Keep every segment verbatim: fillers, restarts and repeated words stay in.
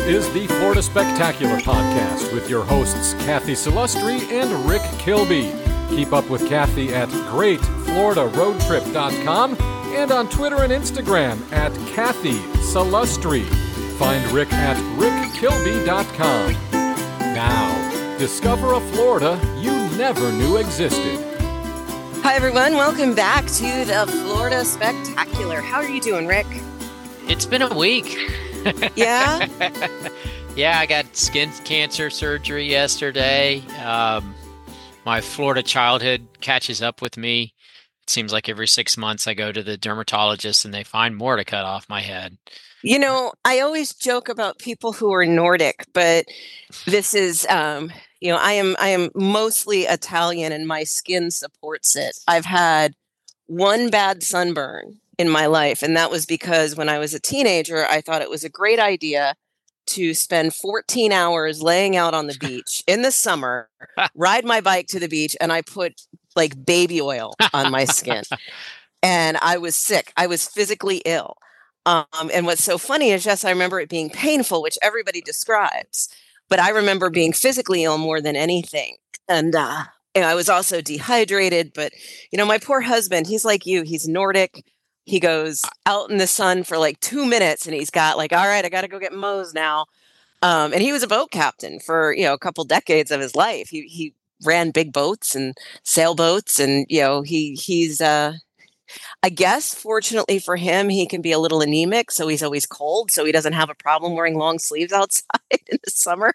is the Florida Spectacular Podcast with your hosts Kathy Salustri and Rick Kilby. Keep up with Kathy at great florida road trip dot com and on Twitter and Instagram at Kathy Salustri. Find Rick at rick kilby dot com. Now, discover a Florida you never knew existed. Hi, everyone. Welcome back to the Florida Spectacular. How are you doing, Rick? It's been a week. Yeah? Yeah, I got skin cancer surgery yesterday. Um, my Florida childhood catches up with me. It seems like every six months I go to the dermatologist and they find more to cut off my head. You know, I always joke about people who are Nordic, but this is, um, you know, I am I am mostly Italian and my skin supports it. I've had one bad sunburn in my life, and that was because when I was a teenager, I thought it was a great idea to spend fourteen hours laying out on the beach in the summer, ride my bike to the beach, and I put like baby oil on my skin. And I was sick. I was physically ill. Um, and what's so funny is, yes, I remember it being painful, which everybody describes, but I remember being physically ill more than anything. And, uh, and I was also dehydrated. But, you know, my poor husband, he's like you, he's Nordic. He goes out in the sun for like two minutes and he's got like, all right, I got to go get Moe's now. Um, and he was a boat captain for, you know, a couple decades of his life. He, he ran big boats and sailboats and, you know, he, he's, uh, I guess, fortunately for him, he can be a little anemic. So he's always cold. So he doesn't have a problem wearing long sleeves outside in the summer.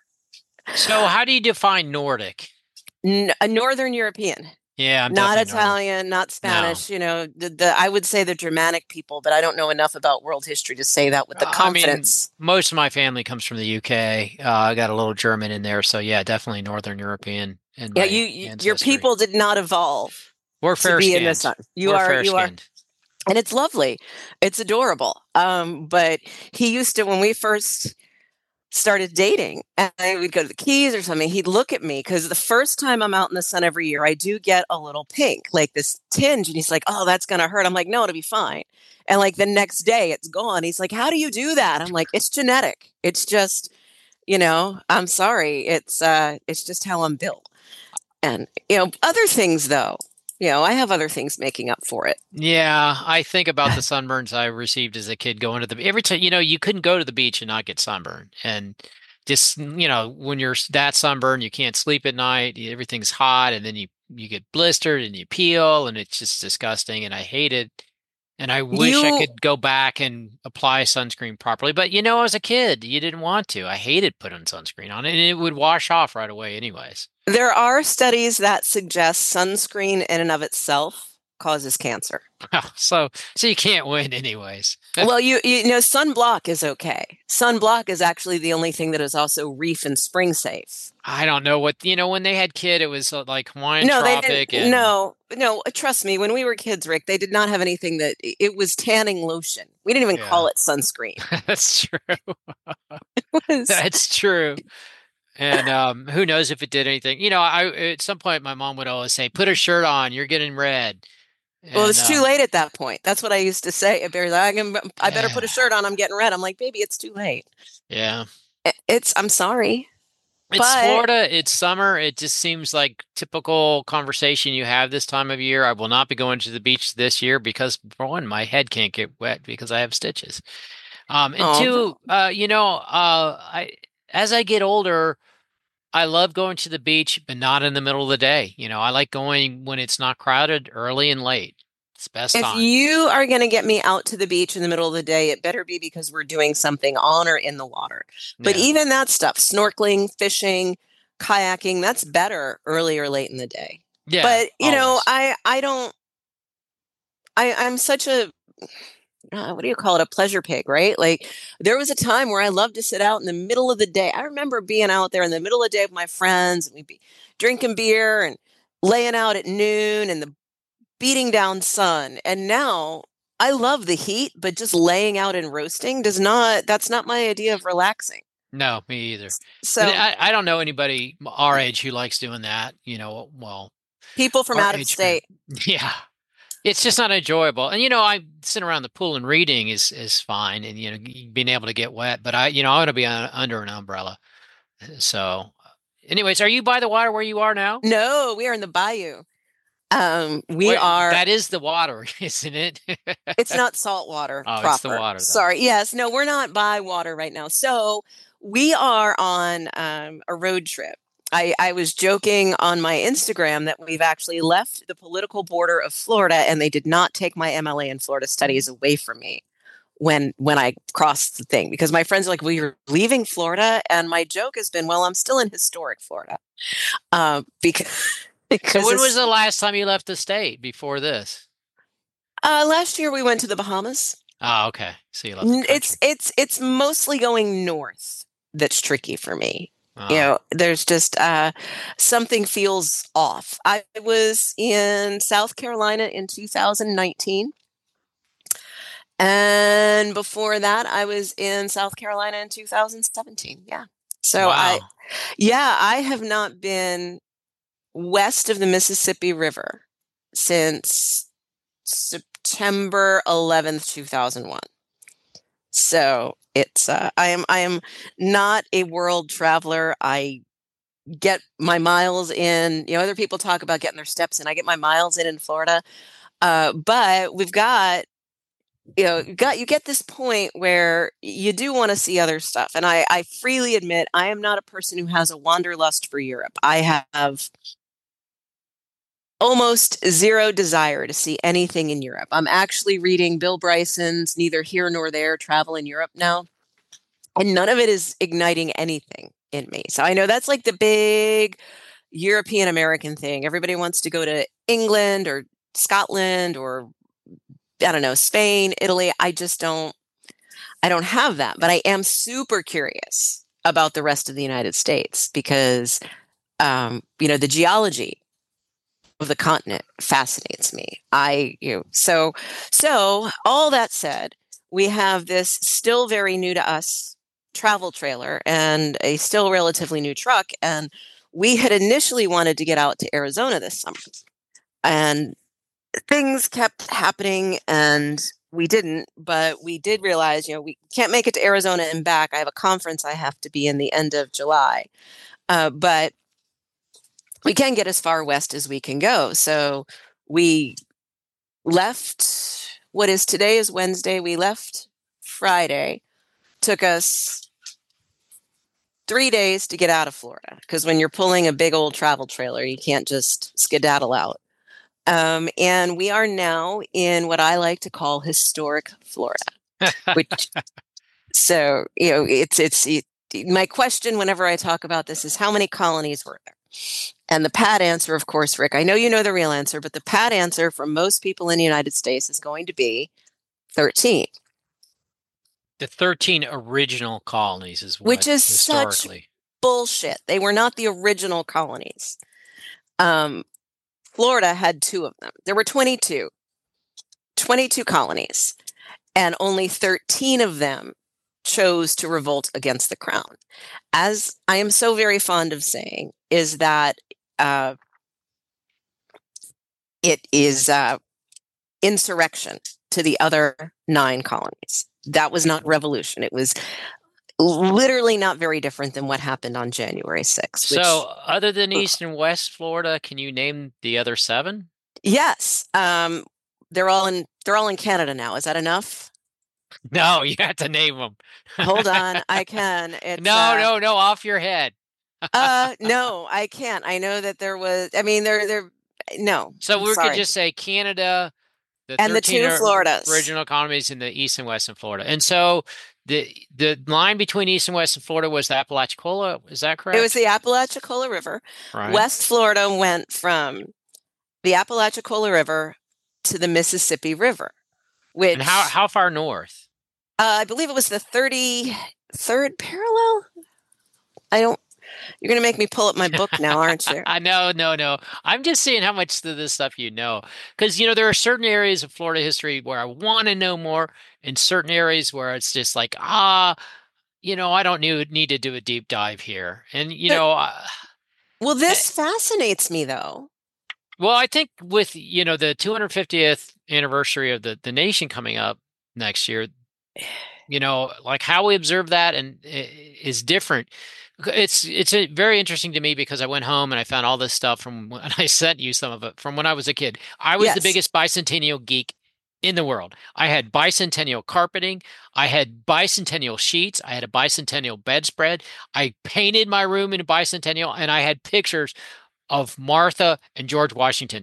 So how do you define Nordic? N- a Northern European. Yeah, I'm not definitely Italian, Nordic. not Spanish. No. You know, the, the I would say the Germanic people, but I don't know enough about world history to say that with the confidence. I mean, most of my family comes from the U K. Uh, I got a little German in there, so yeah, definitely Northern European. In yeah, my you, you ancestry. Your people did not evolve. We're fair to be skinned. in the sun. You We're are. fair You are. skinned. And it's lovely. It's adorable. Um, but he used to, when we first started dating, and I would go to the Keys or something, he'd look at me because the first time I'm out in the sun every year, I do get a little pink, like this tinge. And he's like, oh, that's going to hurt. I'm like, no, it'll be fine. And like the next day it's gone. He's like, how do you do that? I'm like, it's genetic. It's just, you know, I'm sorry. It's, uh, it's just how I'm built. And, you know, other things though, you know, I have other things making up for it. Yeah, I think about the sunburns I received as a kid going to the every time, you know, you couldn't go to the beach and not get sunburned. And just, you know, when you're that sunburned, you can't sleep at night, everything's hot, and then you you get blistered and you peel, and it's just disgusting, and I hate it. And I wish You- I could go back and apply sunscreen properly. But, you know, as a kid, you didn't want to. I hated putting sunscreen on, and it would wash off right away anyways. There are studies that suggest sunscreen in and of itself causes cancer. so so you can't win anyways. Well, you you know, sunblock is okay. Sunblock is actually the only thing that is also reef and spring safe. I don't know what, you know, when they had kid, it was uh, like Hawaiian No, they Tropic. didn't. And... No, no, trust me. When we were kids, Rick, they did not have anything that it was tanning lotion. We didn't even Yeah. call it sunscreen. That's true. It was, That's true. And um, who knows if it did anything? You know, I at some point my mom would always say, "Put a shirt on. You're getting red." And, well, it's too uh, late at that point. That's what I used to say. At Barry's, I, can, I better put a shirt on. I'm getting red. I'm like, baby, it's too late. Yeah. It's. I'm sorry. It's But- Florida. It's summer. It just seems like typical conversation you have this time of year. I will not be going to the beach this year because, for one, my head can't get wet because I have stitches. Um, and Oh. two, uh, you know, uh, I as I get older, I love going to the beach, but not in the middle of the day. You know, I like going when it's not crowded, early and late. It's best If time. you are going to get me out to the beach in the middle of the day, it better be because we're doing something on or in the water. But Yeah. even that stuff, snorkeling, fishing, kayaking, that's better early or late in the day. Yeah, but you know, always. I I don't. I I'm such a. Uh, what do you call it? A pleasure pig, right? Like there was a time where I loved to sit out in the middle of the day. I remember being out there in the middle of the day with my friends, and we'd be drinking beer and laying out at noon and the beating down sun. And now I love the heat, but just laying out and roasting does not, that's not my idea of relaxing. No, me either. So And I, I don't know anybody our age who likes doing that. You know, well, people from our out of age state. group. Yeah. It's just not enjoyable. And you know, I sitting around the pool and reading is is fine, and you know, being able to get wet. But I, you know, I want to be on, under an umbrella. So, anyways, are you by the water where you are now? No, we are in the bayou. Um, we Where, are. that is the water, isn't it? It's not salt water Oh, proper. it's the water, though. Sorry. Yes. No, we're not by water right now. So we are on um, a road trip. I, I was joking on my Instagram that we've actually left the political border of Florida, and they did not take my M L A in Florida studies away from me when when I crossed the thing, because my friends are like, well, you're leaving Florida. And my joke has been, well, I'm still in historic Florida. Uh, because, because So when was it's- the last time you left the state before this? uh, last year we went to the Bahamas. Oh, okay. So you left the N- country. It's it's it's mostly going north that's tricky for me. Oh. You know, there's just uh, something feels off. I was in South Carolina in two thousand nineteen. And before that, I was in South Carolina in two thousand seventeen. Yeah. So I, Wow. yeah, I have not been west of the Mississippi River since September eleventh, two thousand one. So it's uh, I am I am not a world traveler. I get my miles in. You know, other people talk about getting their steps in. I get my miles in in Florida. Uh, but we've got, you know, you got you get this point where you do want to see other stuff. And I, I freely admit I am not a person who has a wanderlust for Europe. I have almost zero desire to see anything in Europe. I'm actually reading Bill Bryson's Neither Here Nor There, Travel in Europe now. And none of it is igniting anything in me. So I know that's like the big European American thing. Everybody wants to go to England or Scotland or, I don't know, Spain, Italy. I just don't, I don't have that. But I am super curious about the rest of the United States because, um, you know, the geology of the continent fascinates me. I, you know, so, so all that said, we have this still very new to us travel trailer and a still relatively new truck. And we had initially wanted to get out to Arizona this summer, and things kept happening and we didn't, but we did realize, you know, we can't make it to Arizona and back. I have a conference I have to be in the end of July. Uh, but we can get as far west as we can go. So we left, what is today is Wednesday. We left Friday. Took us three days to get out of Florida, because when you're pulling a big old travel trailer, you can't just skedaddle out. Um, and we are now in what I like to call historic Florida. Which, so, you know, it's, it's, it, my question whenever I talk about this is how many colonies were there? And the pat answer, of course, Rick, I know you know the real answer, but the pat answer for most people in the United States is going to be thirteen. The thirteen original colonies is what, Which is historically. such bullshit. They were not the original colonies. Um, Florida had two of them. There were twenty-two, twenty-two colonies, and only thirteen of them chose to revolt against the crown. As I am so very fond of saying, is that uh, it is uh, insurrection to the other nine colonies. That was not revolution. It was literally not very different than what happened on January sixth. Which, So other than East and West Florida, can you name the other seven? yes, um, they're all in. They're all in Canada now. Is that enough? No, you have to name them. Hold on, I can. It's, no, uh, no, no, off your head. uh, no, I can't. I know that there was. I mean, there, there. No. So I'm we sorry. could just say Canada, the And the thirteen two or- Floridas. original colonies in the East and West of Florida. And so the the line between East and West of Florida was the Apalachicola. Is that correct? It was the Apalachicola River. right. West Florida went from the Apalachicola River to the Mississippi River, which And how how far north? uh, I believe it was the thirty-third parallel. I don't. You're going to make me pull up my book now, aren't you? I know, no, no. I'm just seeing how much of this stuff you know. Because, you know, there are certain areas of Florida history where I want to know more, and certain areas where it's just like, ah, you know, I don't need, need to do a deep dive here. And, you But- know, uh, Well, this fascinates me, though, Well, I think with, you know, the two hundred fiftieth anniversary of the the nation coming up next year, you know, like how we observe that and is different. It's it's a, very interesting to me because I went home and I found all this stuff from when I sent you some of it from when I was a kid. I was the Yes. biggest bicentennial geek in the world. I had bicentennial carpeting, I had bicentennial sheets, I had a bicentennial bedspread. I painted my room in bicentennial, and I had pictures of Martha and George Washington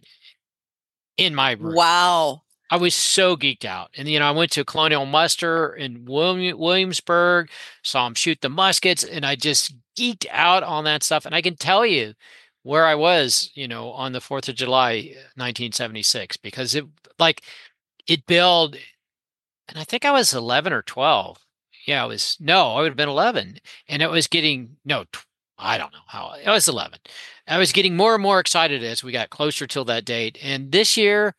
in my room. Wow. I was so geeked out. And, you know, I went to Colonial Muster in William, Williamsburg, saw him shoot the muskets, and I just geeked out on that stuff. And I can tell you where I was, you know, on the fourth of July, nineteen seventy-six, because it, like, it built, and I think I was eleven or twelve. Yeah, it was, no, I would have been eleven. And it was getting, no, tw- I don't know how, I was eleven. I was getting more and more excited as we got closer till that date. And this year,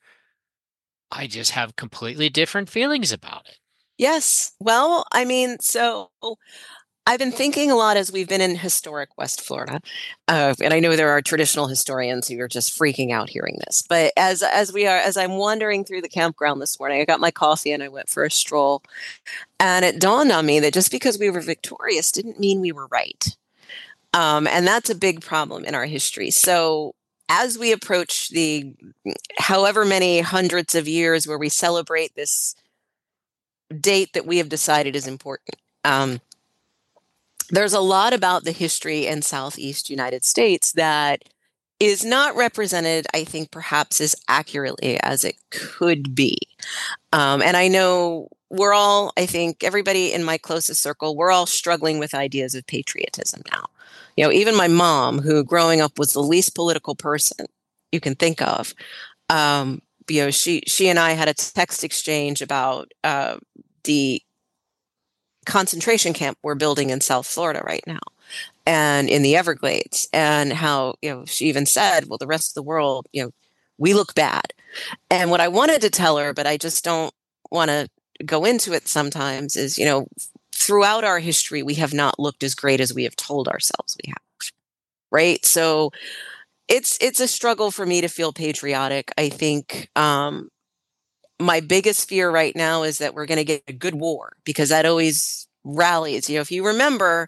I just have completely different feelings about it. Yes. Well, I mean, so I've been thinking a lot as we've been in historic West Florida, uh, and I know there are traditional historians who are just freaking out hearing this. But as as we are, as I'm wandering through the campground this morning, I got my coffee and I went for a stroll, and it dawned on me that just because we were victorious didn't mean we were right, um, and that's a big problem in our history. So as we approach the however many hundreds of years where we celebrate this date that we have decided is important. Um, there's a lot about the history in Southeast United States that is not represented, I think, perhaps as accurately as it could be. Um, and I know we're all, I think, everybody in my closest circle, we're all struggling with ideas of patriotism now. You know, even my mom, who growing up was the least political person you can think of, um, you know, she she and I had a text exchange about uh, the concentration camp we're building in South Florida right now and in the Everglades, and how, you know, she even said, well, the rest of the world, you know, we look bad. And what I wanted to tell her, but I just don't want to go into it sometimes, is, you know, throughout our history, we have not looked as great as we have told ourselves we have. Right. So it's it's a struggle for me to feel patriotic. I think um, my biggest fear right now is that we're going to get a good war, because that always rallies. You know, if you remember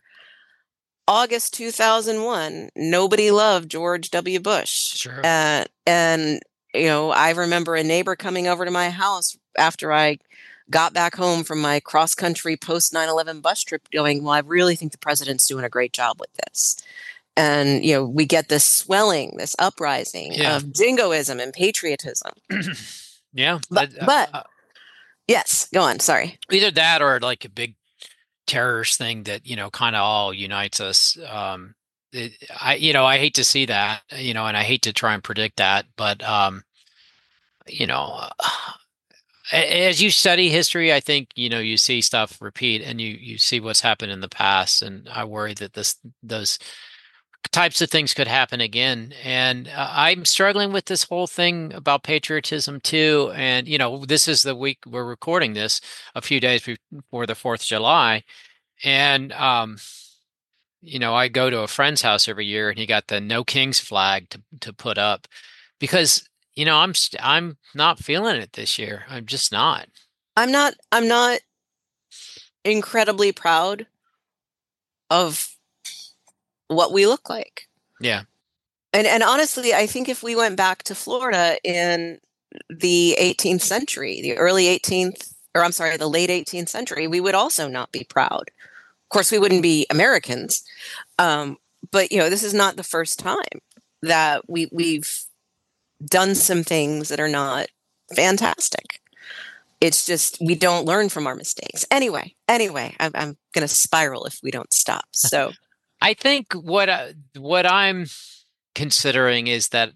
August two thousand one, nobody loved George W. Bush. Sure. Uh, and, you know, I remember a neighbor coming over to my house after I got back home from my cross-country post nine eleven bus trip going, well, I really think the president's doing a great job with this. And, you know, we get this swelling, this uprising Yeah. of jingoism and patriotism. Yeah. But, uh, but uh, yes, go on. Sorry. either that or like a big terrorist thing that, you know, kind of all unites us. Um, it, I, you know, I hate to see that, you know, and I hate to try and predict that, but, um, you know, as you study history, I think, you know, you see stuff repeat, and you you see what's happened in the past, and I worry that this those types of things could happen again. And uh, I'm struggling with this whole thing about patriotism too. And you know, this is the week we're recording this, a few days before the fourth of July, and um, you know, I go to a friend's house every year, and he got the No Kings flag to to put up because, you know, I'm st- I'm not feeling it this year. I'm just not. I'm not, I'm not incredibly proud of what we look like. Yeah. And and honestly, I think if we went back to Florida in the eighteenth century, the early eighteenth, or I'm sorry, the late eighteenth century, we would also not be proud. Of course, we wouldn't be Americans. Um, but, you know, this is not the first time that we we've done some things that are not fantastic. It's just we don't learn from our mistakes. Anyway, anyway, I'm, I'm going to spiral if we don't stop. So I think what I, what I'm considering is that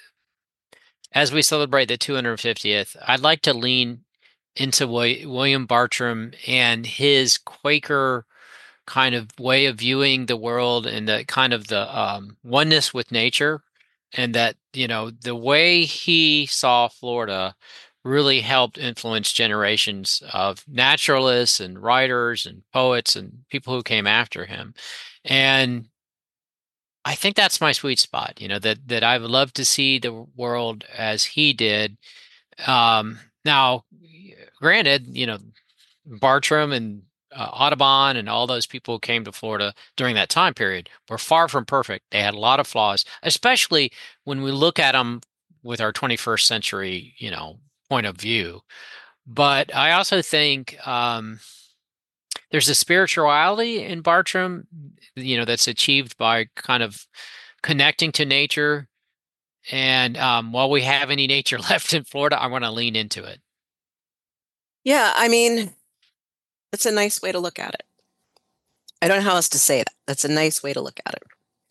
as we celebrate the two hundred fiftieth, I'd like to lean into William Bartram and his Quaker kind of way of viewing the world, and the kind of the um, oneness with nature, and that, you know, the way he saw Florida really helped influence generations of naturalists and writers and poets and people who came after him. And I think that's my sweet spot, you know, that that I would love to see the world as he did. Um, now, granted, you know, Bartram and uh, Audubon and all those people who came to Florida during that time period were far from perfect. They had a lot of flaws, especially when we look at them with our twenty-first century, you know, point of view. But I also think um, there's a spirituality in Bartram, you know, that's achieved by kind of connecting to nature. And um, while we have any nature left in Florida, I want to lean into it. Yeah, I mean, that's a nice way to look at it. I don't know how else to say that. That's a nice way to look at it.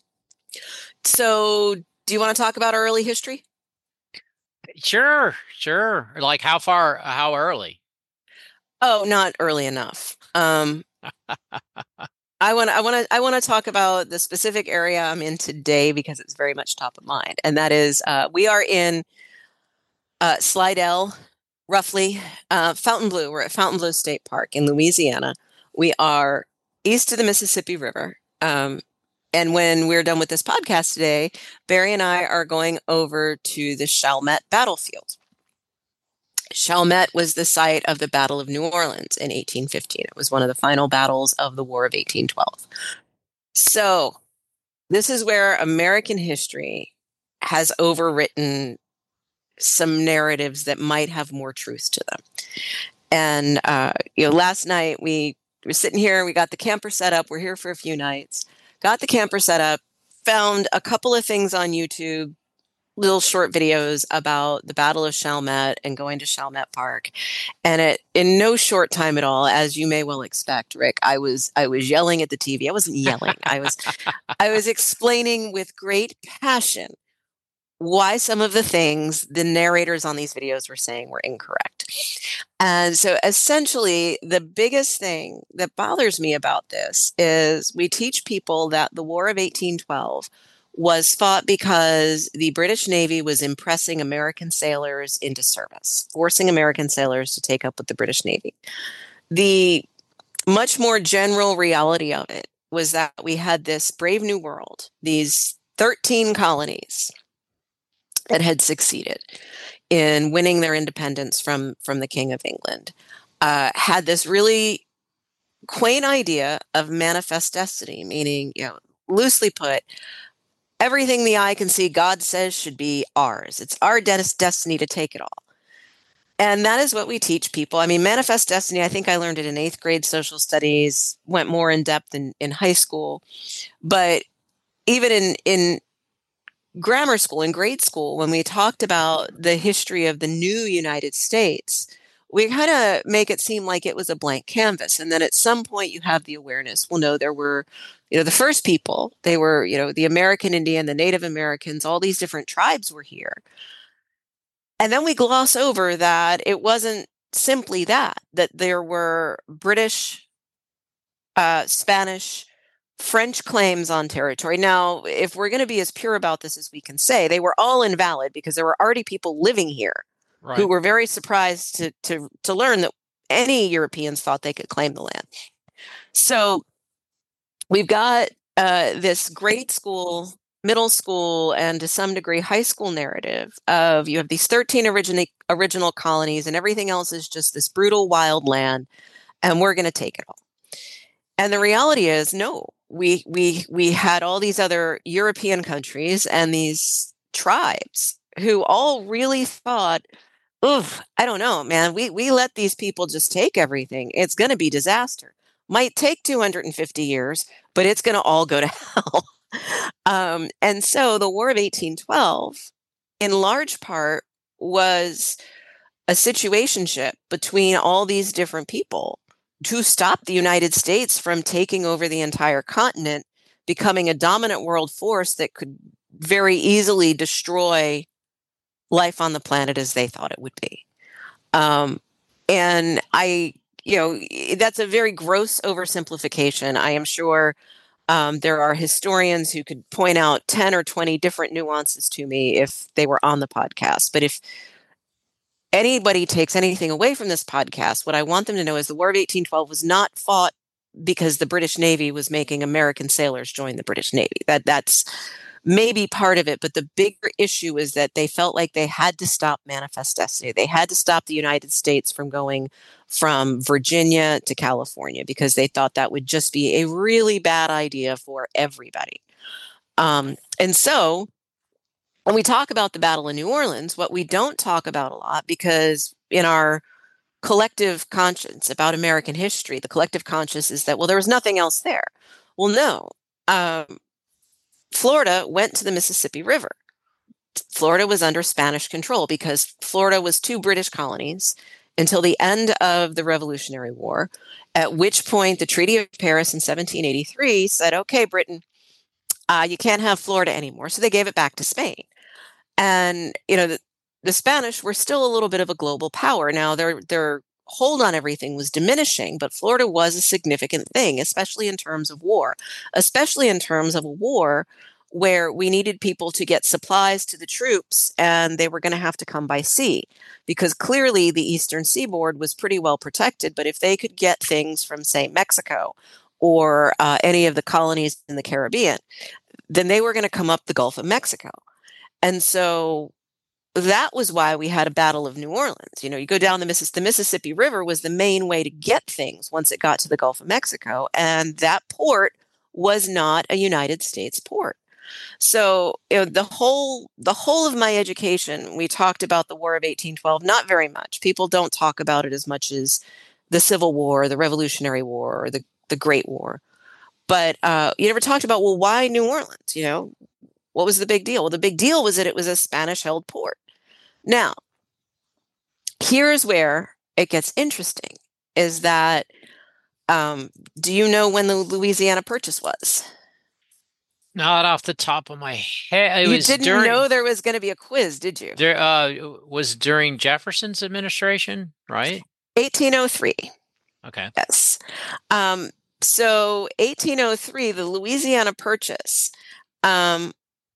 So, do you want to talk about our early history? Sure, sure. Like how far, how early? Oh, not early enough. Um, I want I want to I want to talk about the specific area I'm in today because it's very much top of mind, and that is uh, we are in uh, Slidell, roughly uh, Fontainebleau. We're at Fontainebleau State Park in Louisiana. We are east of the Mississippi River. Um, and when we're done with this podcast today, Barry and I are going over to the Chalmette battlefield. Chalmette was the site of the Battle of New Orleans in eighteen fifteen. It was one of the final battles of the War of eighteen twelve. So this is where American history has overwritten some narratives that might have more truth to them. And, uh, you know, last night we were sitting here, we got the camper set up. We're here for a few nights, got the camper set up, found a couple of things on YouTube, little short videos about the Battle of Chalmette and going to Chalmette Park. And it, in no short time at all, as you may well expect, Rick, I was, I was yelling at the T V. I wasn't yelling. I was, I was explaining with great passion why some of the things the narrators on these videos were saying were incorrect. And so essentially, the biggest thing that bothers me about this is we teach people that the War of eighteen twelve was fought because the British Navy was impressing American sailors into service, forcing American sailors to take up with the British Navy. The much more general reality of it was that we had this brave new world, these thirteen colonies that had succeeded in winning their independence from, from the King of England, uh, had this really quaint idea of manifest destiny, meaning, you know, loosely put, everything the eye can see, God says should be ours. It's our de- destiny to take it all. And that is what we teach people. I mean, manifest destiny, I think I learned it in eighth grade social studies, went more in depth in, in high school. But even in, in grammar school, in grade school, when we talked about the history of the new United States, we kind of make it seem like it was a blank canvas. And then at some point you have the awareness, well, no, there were, you know, the first people, they were, you know, the American Indian, the Native Americans, all these different tribes were here. And then we gloss over that it wasn't simply that, that there were British, uh, Spanish, French claims on territory. Now, if we're going to be as pure about this as we can say, they were all invalid because there were already people living here right. who were very surprised to, to, to learn that any Europeans thought they could claim the land. So we've got uh, this grade school, middle school, and to some degree high school narrative of you have these thirteen original, original colonies and everything else is just this brutal wild land and we're going to take it all. And the reality is, no, we we we had all these other European countries and these tribes who all really thought, oof, I don't know, man, we, we let these people just take everything. It's going to be disaster. Might take two hundred fifty years, but it's going to all go to hell. um, and so the War of eighteen twelve, in large part, was a situationship between all these different people to stop the United States from taking over the entire continent, becoming a dominant world force that could very easily destroy life on the planet as they thought it would be. Um, and I, you know, that's a very gross oversimplification. I am sure um, there are historians who could point out ten or twenty different nuances to me if they were on the podcast. But if anybody takes anything away from this podcast, what I want them to know is the War of eighteen twelve was not fought because the British Navy was making American sailors join the British Navy. That that's maybe part of it, but the bigger issue is that they felt like they had to stop Manifest Destiny. They had to stop the United States from going from Virginia to California because they thought that would just be a really bad idea for everybody. Um, and so when we talk about the Battle of New Orleans, what we don't talk about a lot, because in our collective conscience about American history, the collective conscience is that, well, there was nothing else there. Well, no. Um, Florida went to the Mississippi River. Florida was under Spanish control because Florida was two British colonies until the end of the Revolutionary War, at which point the Treaty of Paris in seventeen eighty-three said, okay, Britain, uh, you can't have Florida anymore. So they gave it back to Spain. And, you know, the, the Spanish were still a little bit of a global power. Now, their their hold on everything was diminishing, but Florida was a significant thing, especially in terms of war, especially in terms of a war where we needed people to get supplies to the troops and they were going to have to come by sea, because clearly the Eastern Seaboard was pretty well protected. But if they could get things from, say, Mexico or uh, any of the colonies in the Caribbean, then they were going to come up the Gulf of Mexico. And so that was why we had a Battle of New Orleans. You know, you go down the Mississippi, the Mississippi River was the main way to get things once it got to the Gulf of Mexico. And that port was not a United States port. So, you know, the whole the whole of my education, we talked about the War of eighteen twelve, not very much. People don't talk about it as much as the Civil War, the Revolutionary War, or the, the Great War. But uh, you never talked about, well, why New Orleans? You know, what was the big deal? Well, the big deal was that it was a Spanish-held port. Now, here's where it gets interesting, is that, um, do you know when the Louisiana Purchase was? Not off the top of my head. It You was didn't during, know there was going to be a quiz, did you? there uh was during Jefferson's administration, right? eighteen oh three. Okay. Yes. Um, so eighteen oh three, the Louisiana Purchase um,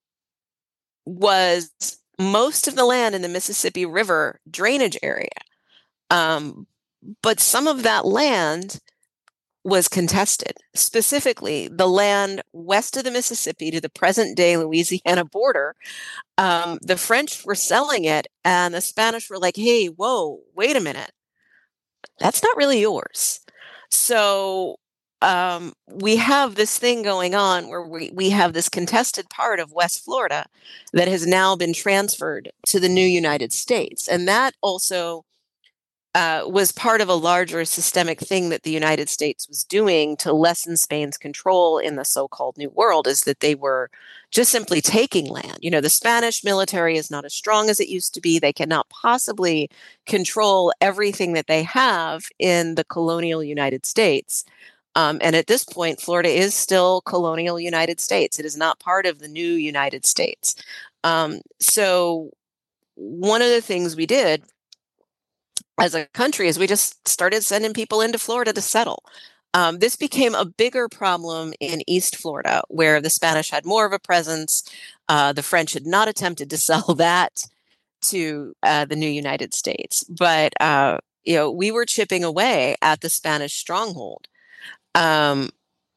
was most of the land in the Mississippi River drainage area. Um, but some of that land was contested, specifically the land west of the Mississippi to the present day Louisiana border. Um, the French were selling it, and the Spanish were like, hey, whoa, wait a minute. That's not really yours. So um, we have this thing going on where we, we have this contested part of West Florida that has now been transferred to the new United States. And that also Uh, was part of a larger systemic thing that the United States was doing to lessen Spain's control in the so-called New World, is that they were just simply taking land. You know, the Spanish military is not as strong as it used to be. They cannot possibly control everything that they have in the colonial United States. Um, and at this point, Florida is still colonial United States. It is not part of the new United States. Um, so one of the things we did as a country is we just started sending people into Florida to settle. Um, this became a bigger problem in East Florida, where the Spanish had more of a presence. Uh, the French had not attempted to sell that to uh, the new United States. But, uh, you know, we were chipping away at the Spanish stronghold. Um,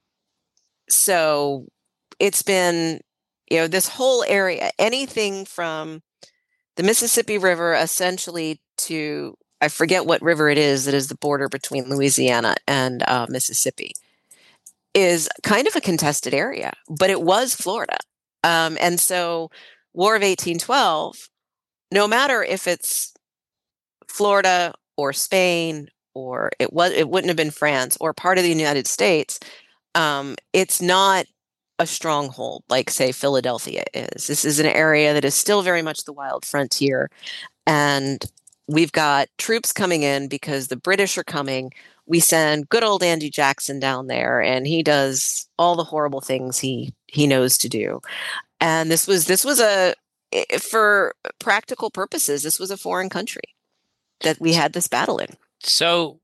so it's been, you know, this whole area, anything from the Mississippi River essentially to, I forget what river it is that is the border between Louisiana and uh, Mississippi, is kind of a contested area, but it was Florida. Um, and so War of eighteen twelve, no matter if it's Florida or Spain, or it was, it wouldn't have been France or part of the United States, um, it's not a stronghold like, say, Philadelphia is. This is an area that is still very much the wild frontier. And we've got troops coming in because the British are coming. We send good old Andy Jackson down there, and he does all the horrible things he he knows to do. And this was this was a, for practical purposes, this was a foreign country that we had this battle in. So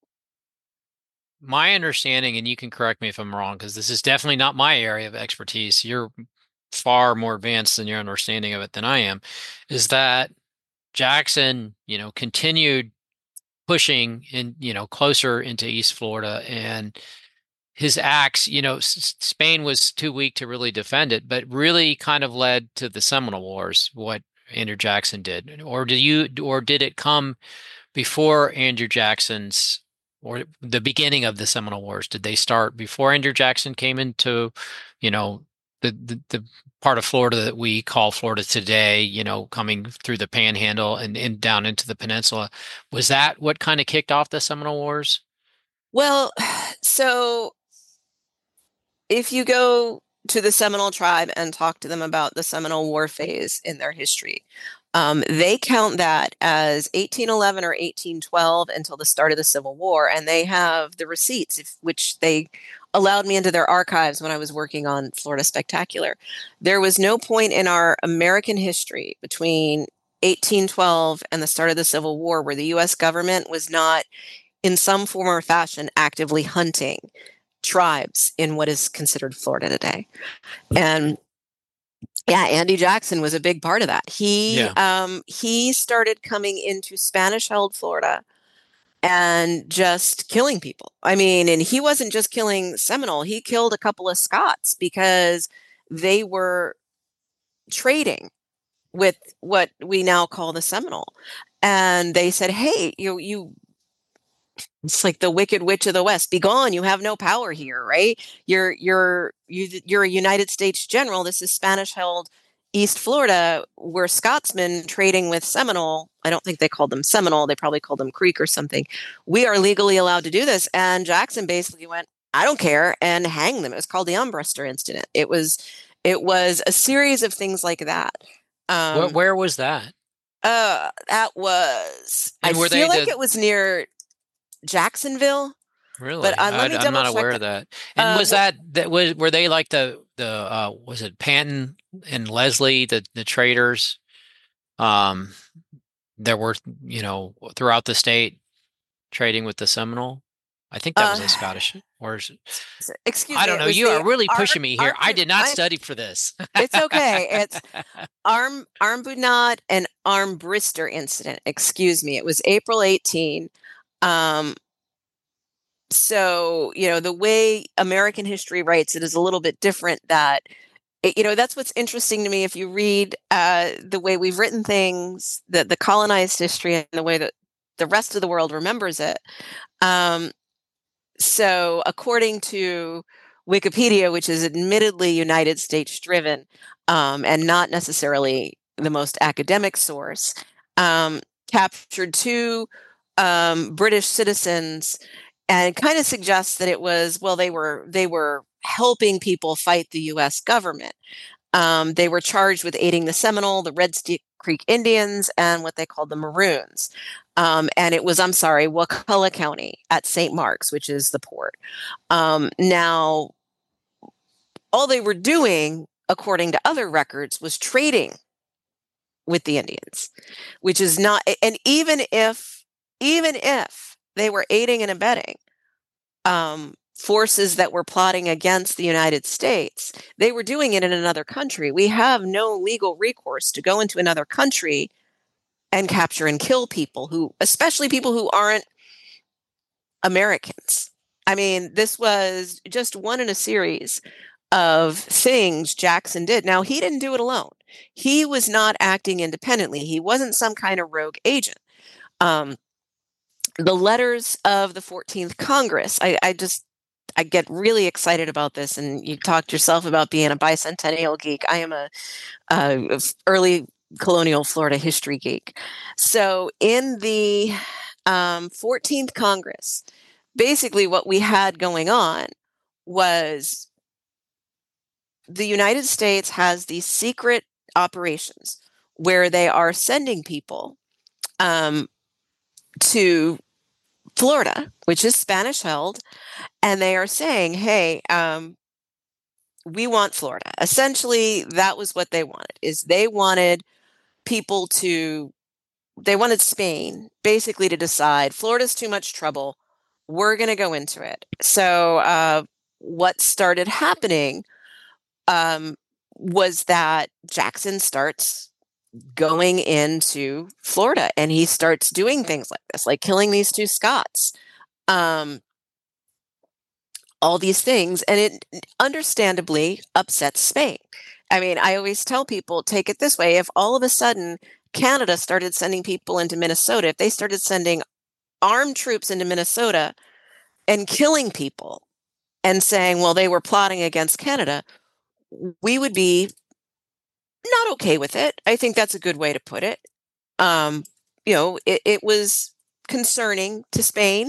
my understanding, and you can correct me if I'm wrong, because this is definitely not my area of expertise. You're far more advanced in your understanding of it than I am, is that Jackson, you know, continued pushing in, you know, closer into East Florida, and his acts, you know, S- Spain was too weak to really defend it, but really kind of led to the Seminole Wars, what Andrew Jackson did. Or do you, or did it come before Andrew Jackson's, or the beginning of the Seminole Wars? Did they start before Andrew Jackson came into, you know, the, the, the part of Florida that we call Florida today, you know, coming through the Panhandle and, and down into the peninsula? Was that what kind of kicked off the Seminole Wars? Well, so if you go to the Seminole tribe and talk to them about the Seminole War phase in their history, um, they count that as eighteen eleven or eighteen twelve until the start of the Civil War, and they have the receipts, if, which they allowed me into their archives when I was working on Florida Spectacular. There was no point in our American history between eighteen twelve and the start of the Civil War where the U S government was not, in some form or fashion, actively hunting tribes in what is considered Florida today. And yeah, Andy Jackson was a big part of that. He Yeah. um, he started coming into Spanish-held Florida and just killing people. I mean, and he wasn't just killing Seminole. He killed a couple of Scots because they were trading with what we now call the Seminole. And they said, hey, you you it's like the Wicked Witch of the West. Be gone. You have no power here, right? You're you're you, you're a United States general. This is Spanish-held East Florida. We're Scotsmen trading with Seminole. I don't think they called them Seminole. They probably called them Creek or something. We are legally allowed to do this. And Jackson basically went, I don't care, and hanged them. It was called the Armbruster Incident. It was it was a series of things like that. Where, Um, where was that? uh, that was, And I were feel they like the it was near Jacksonville. really? But um, let I, me I'm double not check aware that. of that. And Uh, was well, that that was were they like the the uh was it Panton and Leslie, the the traders? Um, there were, you know, throughout the state trading with the Seminole. I think that uh, was a Scottish, or is, excuse I me, don't it know. was You are the really Ar pushing me here. I Armbu. did not I. study for this. It's okay. It's Arm Armbudnot and Armbrister incident. Excuse me. It was April eighteenth. Um, so you know the way American history writes it is a little bit different. That it, you know that's what's interesting to me. If you read uh, the way we've written things, the the colonized history, and the way that the rest of the world remembers it. Um, So, according to Wikipedia, which is admittedly United States driven um, and not necessarily the most academic source, um, captured two um, British citizens and kind of suggests that it was, well, they were they were helping people fight the U S government. Um, they were charged with aiding the Seminole, the Red Stick Creek Indians, and what they called the Maroons. Um, and it was, I'm sorry, Wakulla County at Saint Mark's, which is the port. Um, now, all they were doing, according to other records, was trading with the Indians, which is not, and even if, even if they were aiding and abetting, um, forces that were plotting against the United States, they were doing it in another country. We have no legal recourse to go into another country and capture and kill people who, especially people who aren't Americans. I mean, this was just one in a series of things Jackson did. Now, he didn't do it alone. He was not acting independently. He wasn't some kind of rogue agent. Um, the letters of the fourteenth Congress, I, I just I get really excited about this. And you talked yourself about being a bicentennial geek. I am a, a early colonial Florida history geek. So in the um, fourteenth Congress, basically what we had going on was the United States has these secret operations where they are sending people um, to Florida, which is Spanish held, and they are saying, hey, um, we want Florida. Essentially, that was what they wanted, is they wanted people to, they wanted Spain basically to decide Florida's too much trouble. We're going to go into it. So uh, what started happening um, was that Jackson starts going into Florida and he starts doing things like this, like killing these two Scots. Um, all these things, and it understandably upsets Spain. I mean, I always tell people, take it this way. If all of a sudden Canada started sending people into Minnesota, if they started sending armed troops into Minnesota and killing people and saying, well, they were plotting against Canada, we would be not okay with it. I think that's a good way to put it. Um, you know, it, it was concerning to Spain.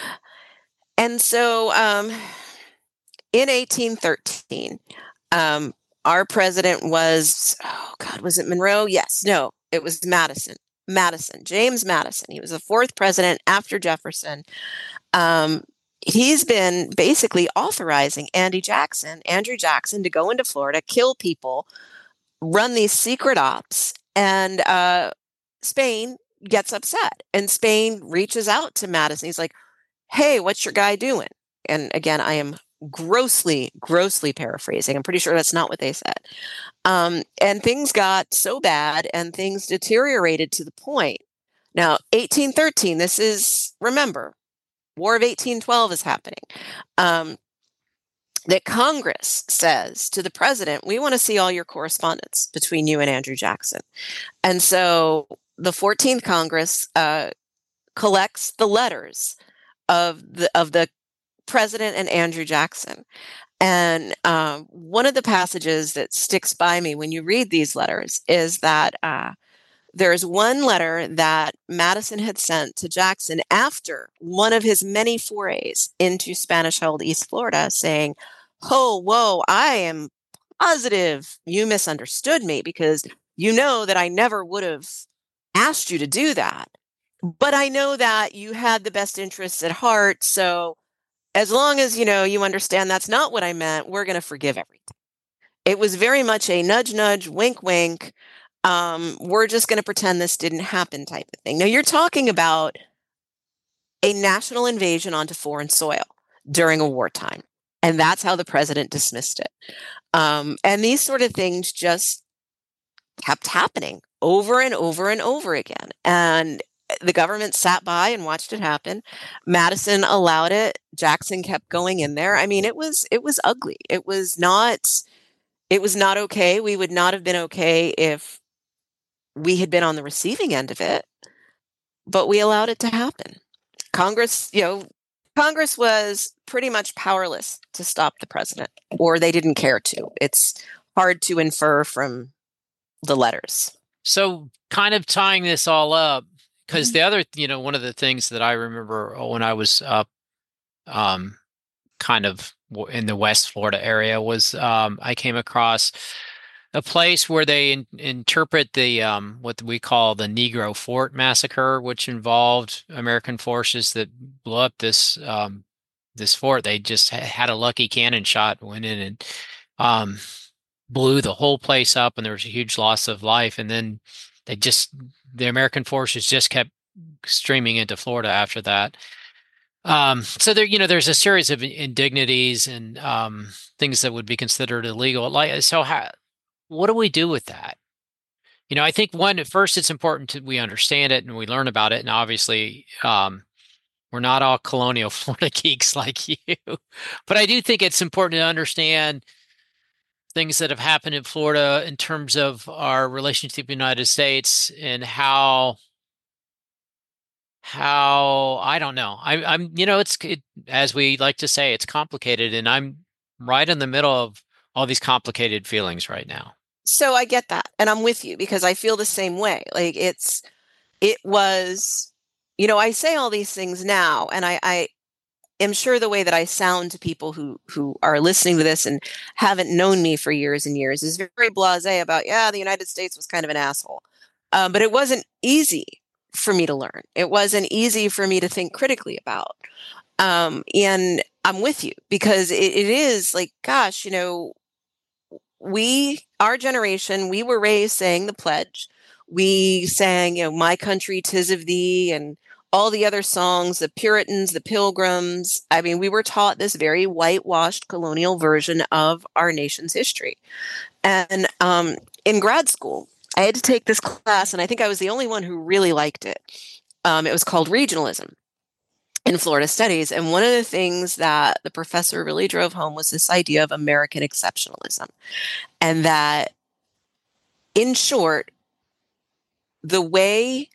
And so um, in eighteen thirteen, um, our president was, oh God, was it Monroe? Yes, no, it was Madison. Madison, James Madison. He was the fourth president after Jefferson. Um, he's been basically authorizing Andy Jackson, Andrew Jackson, to go into Florida, kill people, run these secret ops, and uh, Spain gets upset. And Spain reaches out to Madison. He's like, hey, what's your guy doing? And again, I am grossly, grossly paraphrasing. I'm pretty sure that's not what they said. Um, and things got so bad and things deteriorated to the point. Now, eighteen thirteen, this is, remember, War of eighteen twelve is happening. Um, that Congress says to the president, we want to see all your correspondence between you and Andrew Jackson. And so the fourteenth Congress uh, collects the letters of the of the president and Andrew Jackson. And um, one of the passages that sticks by me when you read these letters is that uh, there's one letter that Madison had sent to Jackson after one of his many forays into Spanish-held East Florida, saying, oh, whoa, I am positive you misunderstood me, because you know that I never would have asked you to do that. But I know that you had the best interests at heart. So as long as, you know, you understand that's not what I meant, we're going to forgive everything. It was very much a nudge, nudge, wink, wink. Um, we're just going to pretend this didn't happen type of thing. Now, you're talking about a national invasion onto foreign soil during a wartime. And that's how the president dismissed it. Um, and these sort of things just kept happening over and over and over again. And the government sat by and watched it happen. Madison allowed it. Jackson kept going in there. I mean, it was it was ugly. It was not it was not okay. We would not have been okay if we had been on the receiving end of it, but we allowed it to happen. Congress, you know, Congress was pretty much powerless to stop the president, or they didn't care to. It's hard to infer from the letters. So kind of tying this all up, because the other, you know, one of the things that I remember when I was up um, kind of in the West Florida area was um, I came across a place where they in, interpret the um, what we call the Negro Fort Massacre, which involved American forces that blew up this um, this fort. They just had a lucky cannon shot, went in and um, blew the whole place up, and there was a huge loss of life. And then they just the American forces just kept streaming into Florida after that. Um, so there, you know, there's a series of indignities and um, things that would be considered illegal. Like, so how, what do we do with that? You know, I think one, at first it's important to, we understand it and we learn about it. And obviously, um, we're not all colonial Florida geeks like you, but I do think it's important to understand things that have happened in Florida in terms of our relationship with the United States and how, how, I don't know. I, I'm, you know, it's, it, as we like to say, it's complicated, and I'm right in the middle of all these complicated feelings right now. So I get that. And I'm with you because I feel the same way. Like it's, it was, you know, I say all these things now, and I, I am sure the way that I sound to people who, who are listening to this and haven't known me for years and years is very blasé about, yeah, the United States was kind of an asshole. Um, but it wasn't easy for me to learn. It wasn't easy for me to think critically about. Um, and I'm with you because it, it is like, gosh, you know, we, our generation, we were raised saying the pledge. We sang, you know, My Country, 'Tis of Thee, and all the other songs, the Puritans, the Pilgrims. I mean, we were taught this very whitewashed colonial version of our nation's history. And um, in grad school, I had to take this class, and I think I was the only one who really liked it. Um, it was called regionalism. in Florida studies. And one of the things that the professor really drove home was this idea of American exceptionalism. And that, in short, the way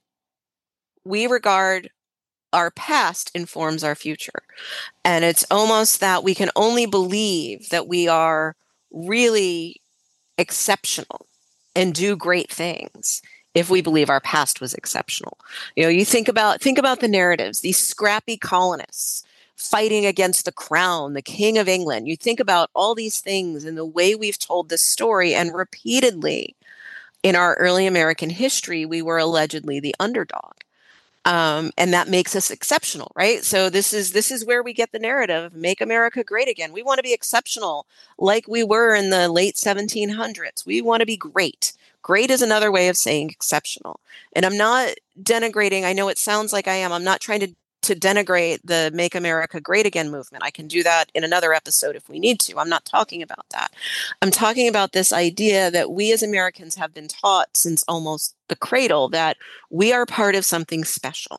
we regard our past informs our future. And it's almost that we can only believe that we are really exceptional and do great things if we believe our past was exceptional. You know, you think about think about the narratives, these scrappy colonists fighting against the crown, the king of England. You think about all these things and the way we've told this story, and repeatedly in our early American history, we were allegedly the underdog. Um, and that makes us exceptional, right? So this is this is where we get the narrative, make America great again. We want to be exceptional like we were in the late seventeen hundreds. We want to be great. Great is another way of saying exceptional. And I'm not denigrating, I know it sounds like I am, I'm not trying to to denigrate the Make America Great Again movement. I can do that in another episode if we need to. I'm not talking about that. I'm talking about this idea that we as Americans have been taught since almost the cradle that we are part of something special.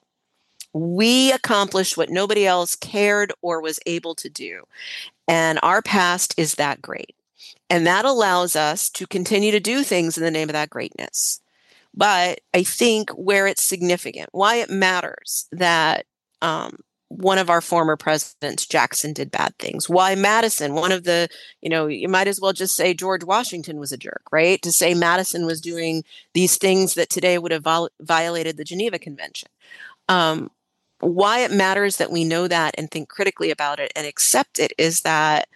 We accomplished what nobody else cared or was able to do. And our past is that great. And that allows us to continue to do things in the name of that greatness. But I think where it's significant, why it matters that um, one of our former presidents, Jackson, did bad things. Why Madison, one of the, you know, you might as well just say George Washington was a jerk, right? To say Madison was doing these things that today would have vol- violated the Geneva Convention. Um, why it matters that we know that and think critically about it and accept it is that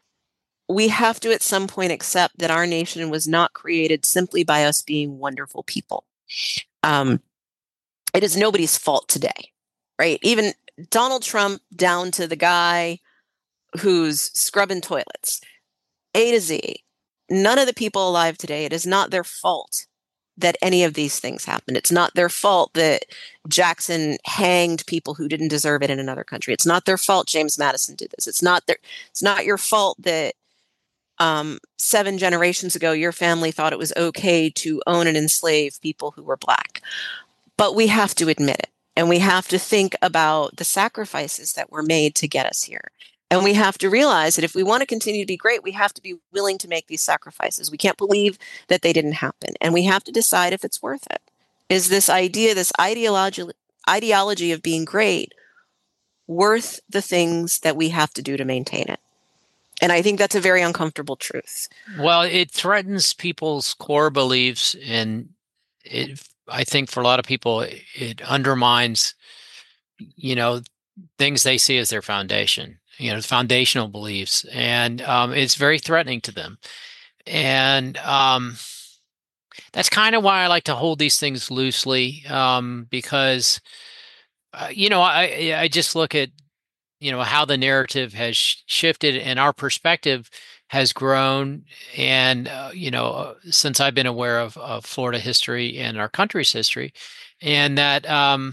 we have to at some point accept that our nation was not created simply by us being wonderful people. Um, it is nobody's fault today, right? Even Donald Trump down to the guy who's scrubbing toilets, A to Z, none of the people alive today, it is not their fault that any of these things happened. It's not their fault that Jackson hanged people who didn't deserve it in another country. It's not their fault James Madison did this. It's not their, it's not your fault that um, seven generations ago, your family thought it was okay to own and enslave people who were Black. But we have to admit it. And we have to think about the sacrifices that were made to get us here. And we have to realize that if we want to continue to be great, we have to be willing to make these sacrifices. We can't believe that they didn't happen. And we have to decide if it's worth it. Is this idea, this ideology, ideology of being great, worth the things that we have to do to maintain it? And I think that's a very uncomfortable truth. Well, it threatens people's core beliefs, and it, I think for a lot of people, it, it undermines, you know, things they see as their foundation, you know, foundational beliefs, and um, it's very threatening to them. And um, that's kind of why I like to hold these things loosely, um, because, uh, you know, I I just look at, you know, how the narrative has sh- shifted and our perspective has grown. And, uh, you know, uh, since I've been aware of, of Florida history and our country's history, and that um,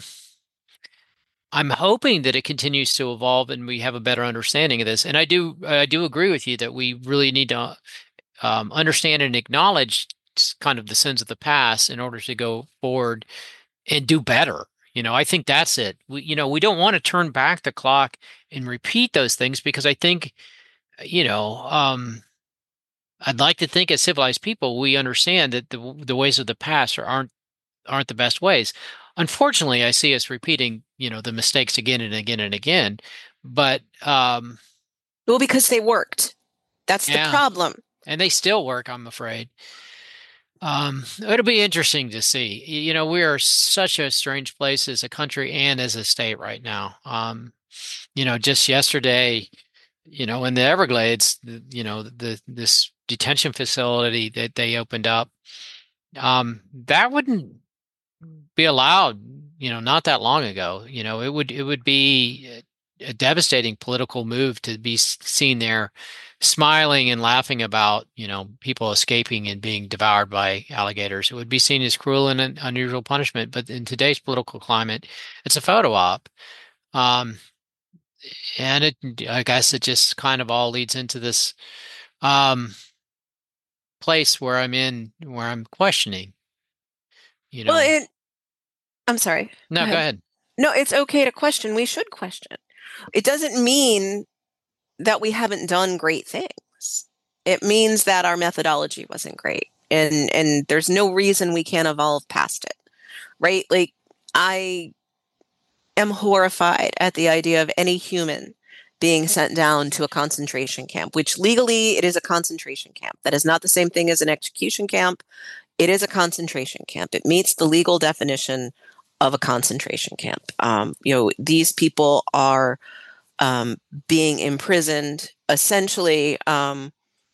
I'm hoping that it continues to evolve and we have a better understanding of this. And I do, I do agree with you that we really need to um, understand and acknowledge kind of the sins of the past in order to go forward and do better. You know, I think that's it. We, you know, we don't want to turn back the clock and repeat those things, because I think, you know, um, I'd like to think as civilized people, we understand that the the ways of the past are, aren't aren't the best ways. Unfortunately, I see us repeating, you know, the mistakes again and again and again. But um, Well, because they worked. That's the yeah, problem. and they still work, I'm afraid. Um, it'll be interesting to see. Y- You know, we are such a strange place as a country and as a state right now. Um, you know, just yesterday, you know, in the Everglades, the, you know, the this detention facility that they opened up, um, that wouldn't be allowed, you know, not that long ago. You know, it would it would be a, a devastating political move to be s- seen there smiling and laughing about, you know, people escaping and being devoured by alligators. It would be seen as cruel and an unusual punishment. But in today's political climate, it's a photo op. Um, and it, I guess it just kind of all leads into this um, place where I'm in, where I'm questioning, you Well, know. it, I'm sorry. Go No, go ahead. ahead. No, it's okay to question. We should question. It doesn't mean that we haven't done great things. It means that our methodology wasn't great. And and there's no reason we can't evolve past it. Right? Like, I am horrified at the idea of any human being sent down to a concentration camp, which legally it is a concentration camp. That is not the same thing as an execution camp. It is a concentration camp. It meets the legal definition of a concentration camp. Um, you know, these people are um, being imprisoned essentially. Um,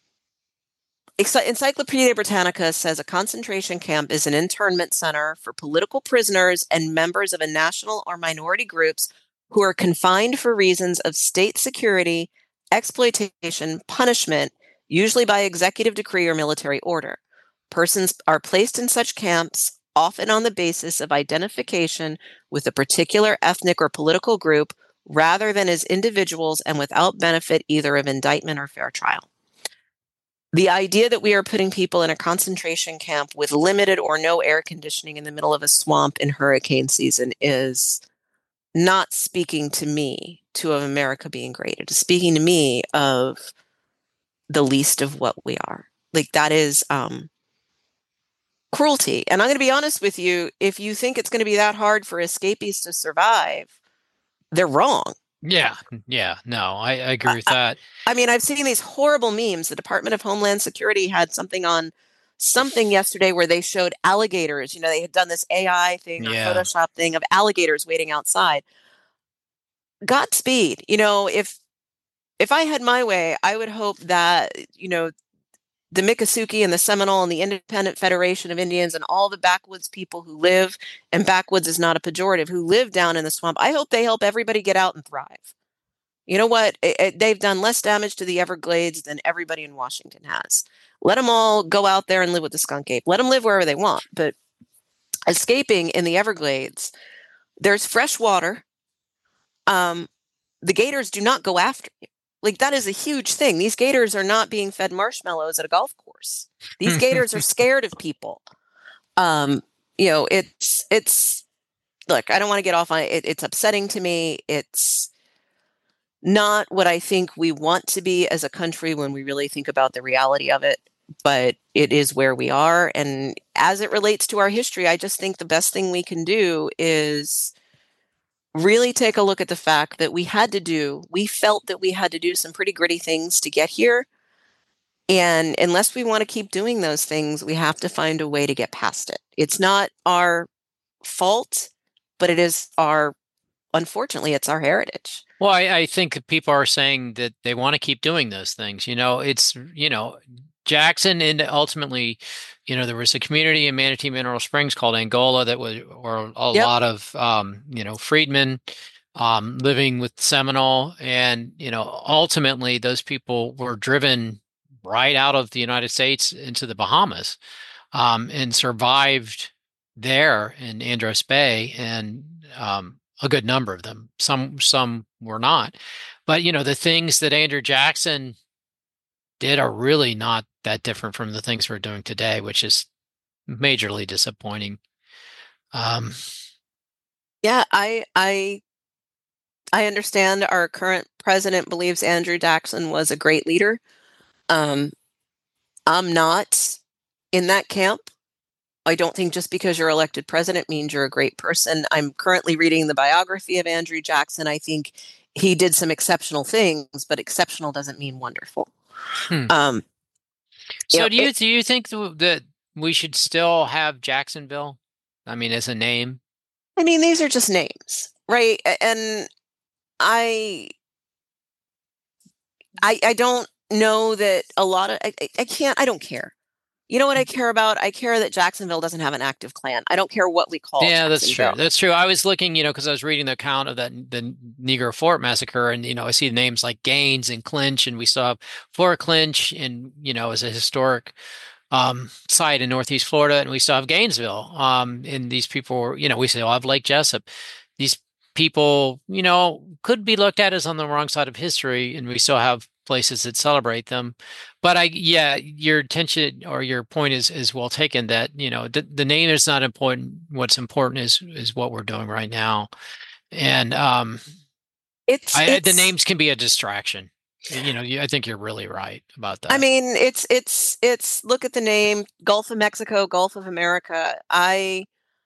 Encyclopedia Britannica says a concentration camp is an internment center for political prisoners and members of a national or minority groups who are confined for reasons of state security, exploitation, punishment, usually by executive decree or military order. Persons are placed in such camps often on the basis of identification with a particular ethnic or political group rather than as individuals and without benefit either of indictment or fair trial. The idea that we are putting people in a concentration camp with limited or no air conditioning in the middle of a swamp in hurricane season is not speaking to me to of America being great. It is speaking to me of the least of what we are. Like, that is um, cruelty. And I'm going to be honest with you, if you think it's going to be that hard for escapees to survive, they're wrong. Yeah, yeah, no, I, I agree with that. I mean, I've seen these horrible memes. The Department of Homeland Security had something on something yesterday where they showed alligators. You know, they had done this A I thing or Yeah. Photoshop thing of alligators waiting outside. Godspeed. You know, if if I had my way, I would hope that, you know, the Miccosukee and the Seminole and the Independent Federation of Indians and all the backwoods people who live, and backwoods is not a pejorative, who live down in the swamp, I hope they help everybody get out and thrive. You know what? It, it, they've done less damage to the Everglades than everybody in Washington has. Let them all go out there and live with the skunk ape. Let them live wherever they want. But escaping in the Everglades, there's fresh water. Um, the gators do not go after you. Like, that is a huge thing. These gators are not being fed marshmallows at a golf course. These gators are scared of people. Um, you know, it's, it's, look, I don't want to get off on it. It's upsetting to me. It's not what I think we want to be as a country when we really think about the reality of it, but it is where we are. And as it relates to our history, I just think the best thing we can do is really take a look at the fact that we had to do, we felt that we had to do some pretty gritty things to get here. And unless we want to keep doing those things, we have to find a way to get past it. It's not our fault, but it is our, unfortunately, it's our heritage. Well, I, I think that people are saying that they want to keep doing those things. You know, it's, you know, Jackson, and ultimately, you know, there was a community in Manatee Mineral Springs called Angola that was, or a Yep. lot of, um, you know, freedmen um, living with Seminole. And, you know, ultimately those people were driven right out of the United States into the Bahamas um, and survived there in Andros Bay. And um, a good number of them, some, some were not. But, you know, the things that Andrew Jackson did are really not that different from the things we're doing today, which is majorly disappointing. Um, yeah, I, I, I understand our current president believes Andrew Jackson was a great leader. Um, I'm not in that camp. I don't think just because you're elected president means you're a great person. I'm currently reading the biography of Andrew Jackson. I think he did some exceptional things, but exceptional doesn't mean wonderful. Hmm. Um, so you know, do you it, do you think th- that we should still have Jacksonville? I mean, as a name? I mean, these are just names, right? And I, I, I don't know that a lot of I, I can't. I don't care. You know what I care about? I care that Jacksonville doesn't have an active Klan. I don't care what we call Yeah, that's true. Jacksonville. That's true. I was looking, you know, because I was reading the account of that the Negro Fort massacre, and you know, I see names like Gaines and Clinch, and we still have Fort Clinch, and you know, as a historic um, site in Northeast Florida, and we still have Gainesville. Um, and these people, were, you know, we still have Lake Jessup. These people, you know, could be looked at as on the wrong side of history, and we still have places that celebrate them. But I, yeah, your attention or your point is is well taken. That you know, the, the name is not important. What's important is is what we're doing right now. And um, It's I, the it's names can be a distraction. You know, you, I think you're really right about I that. mean, it's it's it's look at the name Gulf of Mexico, Gulf of America. I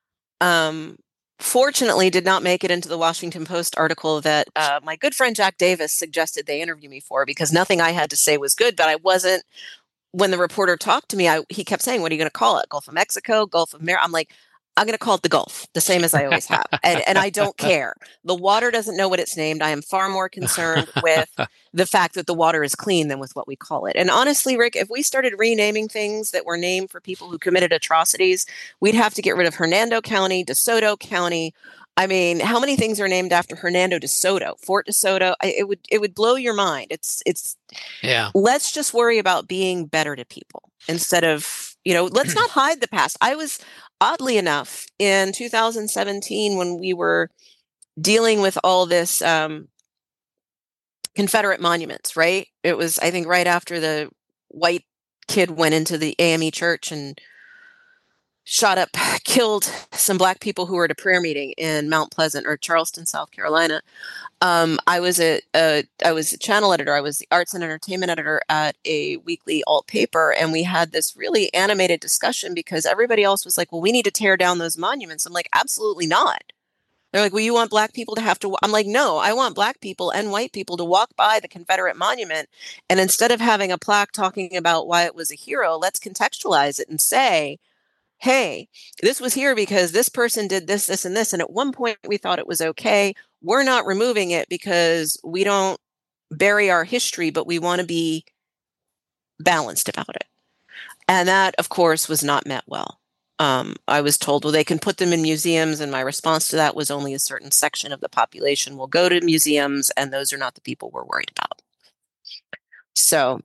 um fortunately did not make it into the Washington Post article that uh, my good friend Jack Davis suggested they interview me for, because nothing I had to say was good, but I wasn't when the reporter talked to me, I, he kept saying, "What are you going to call it? Gulf of Mexico, Gulf of America?" I'm like, "I'm going to call it the Gulf, the same as I always have." And and I don't care. The water doesn't know what it's named. I am far more concerned with the fact that the water is clean than with what we call it. And honestly, Rick, if we started renaming things that were named for people who committed atrocities, we'd have to get rid of Hernando County, DeSoto County. I mean, how many things are named after Hernando DeSoto, Fort DeSoto? I, it would it would blow your mind. It's it's Yeah. Let's just worry about being better to people instead of, you know, let's not hide the past. I was, oddly enough, in two thousand seventeen, when we were dealing with all this um, Confederate monuments, right? It was, I think, right after the white kid went into the A M E church and shot up, killed some black people who were at a prayer meeting in Mount Pleasant or Charleston, South Carolina. Um, I was a, a I was a channel editor. I was the arts and entertainment editor at a weekly alt paper, and we had this really animated discussion because everybody else was like, "Well, we need to tear down those monuments." I'm like, "Absolutely not." They're like, "Well, you want black people to have to?" I'm like, "No, I want black people and white people to walk by the Confederate monument, and instead of having a plaque talking about why it was a hero, let's contextualize it and say, hey, this was here because this person did this, this, and this. And at one point we thought it was okay. We're not removing it because we don't bury our history, but we want to be balanced about it." And that, of course, was not met well. Um, I was told, well, they can put them in museums. And my response to that was only a certain section of the population will go to museums, and those are not the people we're worried about. So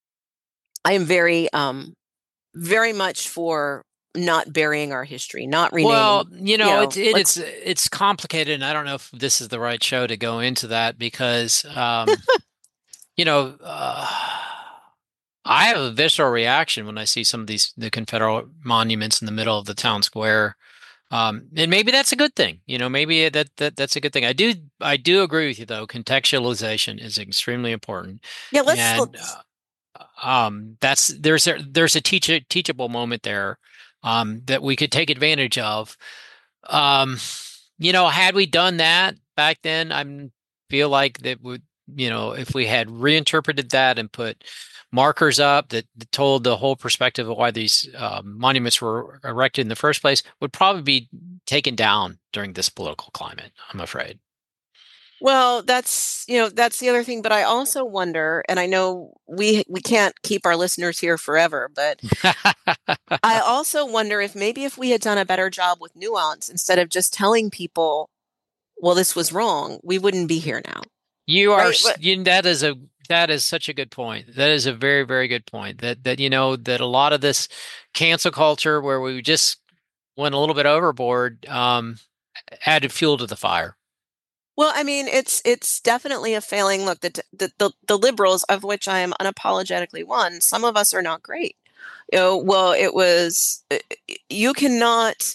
I am very, um, very much for not burying our history, not renaming. Well, you know, you know it's it, let's- it's it's complicated, and I don't know if this is the right show to go into that because, um, you know, uh, I have a visceral reaction when I see some of these the Confederate monuments in the middle of the town square, um, and maybe that's a good thing. You know, maybe that that that's a good thing. I do I do agree with you though. Contextualization is extremely important, Yeah, let's. and let's uh, um, that's there's a there's a teach teachable moment there um, that we could take advantage of. Um, you know, had we done that back then, I feel like that would, you know, if we had reinterpreted that and put markers up that, that told the whole perspective of why these um, monuments were erected in the first place, would probably be taken down during this political climate, I'm afraid. Well, that's, you know, that's the other thing. But I also wonder, and I know we we can't keep our listeners here forever, but I also wonder if maybe if we had done a better job with nuance instead of just telling people, well, this was wrong, we wouldn't be here now. You are, Right? But, you, that is a, that is such a good point. That is a very, very good point. That, that, you know, that a lot of this cancel culture where we just went a little bit overboard, um, added fuel to the fire. well, I mean, it's it's definitely a failing. Look, the, the the the liberals, of which I am unapologetically one, some of us are not great. You know, well, it was, you cannot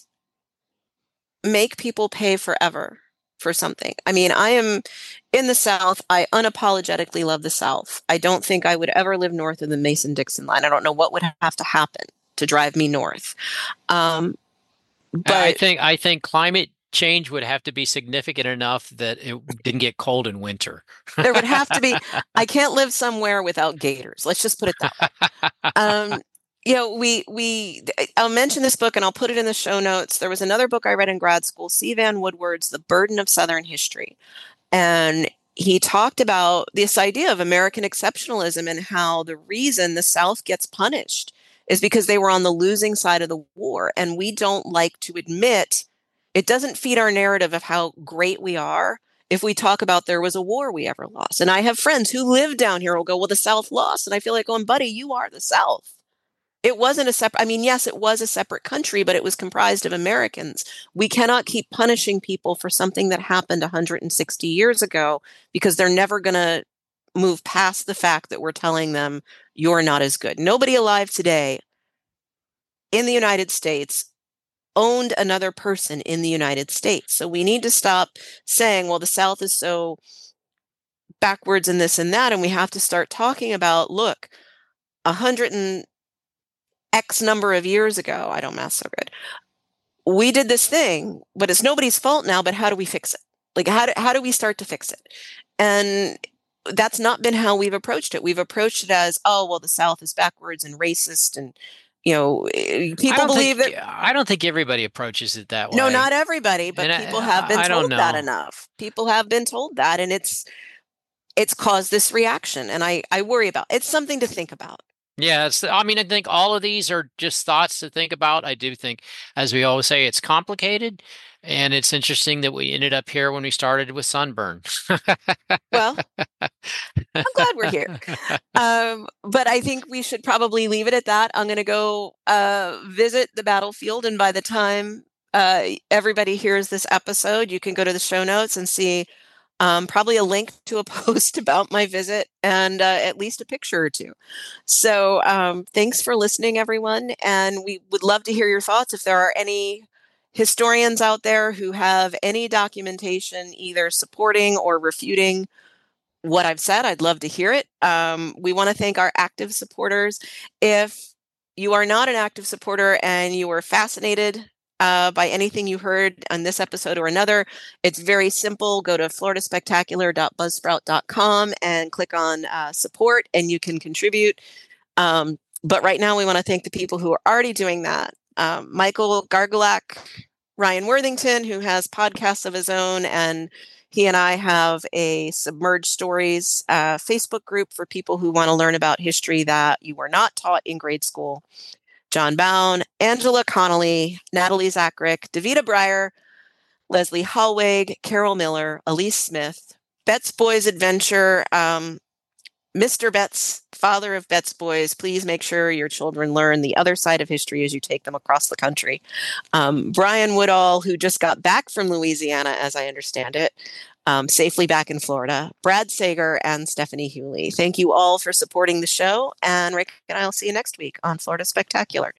make people pay forever for something. I mean, I am in the South. I unapologetically love the South. I don't think I would ever live north of the Mason-Dixon line. I don't know what would have to happen to drive me north. Um, but I think I think climate change would have to be significant enough that it didn't get cold in winter. There would have to be. I can't live somewhere without gators. Let's just put it that way. Um, you know, we we I'll mention this book and I'll put it in the show notes. There was another book I read in grad school, C. Vann Woodward's The Burden of Southern History. And he talked about this idea of American exceptionalism and how the reason the South gets punished is because they were on the losing side of the war. And we don't like to admit, it doesn't feed our narrative of how great we are if we talk about there was a war we ever lost. And I have friends who live down here who will go, well, the South lost. And I feel like, oh, buddy, you are the South. It wasn't a separate, I mean, yes, it was a separate country, but it was comprised of Americans. We cannot keep punishing people for something that happened one hundred sixty years ago because they're never going to move past the fact that we're telling them you're not as good. Nobody alive today in the United States owned another person in the United States. So we need to stop saying, well, the South is so backwards in this and that. And we have to start talking about, look, a hundred and X number of years ago, I don't math so good, we did this thing, but it's nobody's fault now, but how do we fix it? Like, how do, how do we start to fix it? And that's not been how we've approached it. We've approached it as, oh, well, the South is backwards and racist, and you know, people believe think, that. I don't think everybody approaches it that way. No, not everybody, but and people I, have been I told that enough. People have been told that, and it's it's caused this reaction, and I I worry about. It's something to think about. Yeah, it's, I mean, I think all of these are just thoughts to think about. I do think, as we always say, it's complicated. And it's interesting that we ended up here when we started with sunburn. Well, I'm glad we're here. Um, but I think we should probably leave it at that. I'm going to go uh, visit the battlefield. And by the time uh, everybody hears this episode, you can go to the show notes and see Um, probably a link to a post about my visit and uh, at least a picture or two. So um, thanks for listening, everyone. And we would love to hear your thoughts. If there are any historians out there who have any documentation either supporting or refuting what I've said, I'd love to hear it. Um, we want to thank our active supporters. If you are not an active supporter and you are fascinated Uh, by anything you heard on this episode or another, it's very simple. Go to florida spectacular dot buzzsprout dot com and click on uh, support, and you can contribute. Um, but right now, we want to thank the people who are already doing that. Um, Michael Gargulak, Ryan Worthington, who has podcasts of his own, and he and I have a Submerged Stories uh, Facebook group for people who want to learn about history that you were not taught in grade school. John Bown, Angela Connolly, Natalie Zachrick, Davida Breyer, Leslie Hallweg, Carol Miller, Elise Smith, Bet's Boys Adventure, um, Mister Betts, father of Bet's Boys. Please make sure your children learn the other side of history as you take them across the country. Um, Brian Woodall, who just got back from Louisiana, as I understand it, um, safely back in Florida. Brad Sager and Stephanie Hewley. Thank you all for supporting the show. And Rick and I will see you next week on Florida Spectacular.